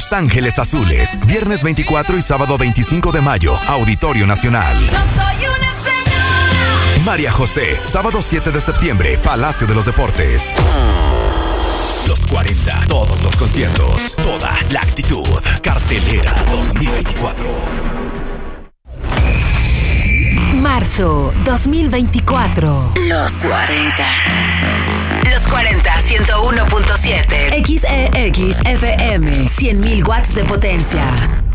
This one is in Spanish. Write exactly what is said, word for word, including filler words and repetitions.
Los Ángeles Azules, viernes veinticuatro y sábado veinticinco de mayo, Auditorio Nacional. No soy una señora. María José, sábado siete de septiembre, Palacio de los Deportes. Los cuarenta, todos los conciertos, toda la actitud. Cartelera dos mil veinticuatro. Marzo dos mil veinticuatro. Los cuarenta. Los cuarenta, ciento uno punto siete. X E X F M, cien mil watts de potencia.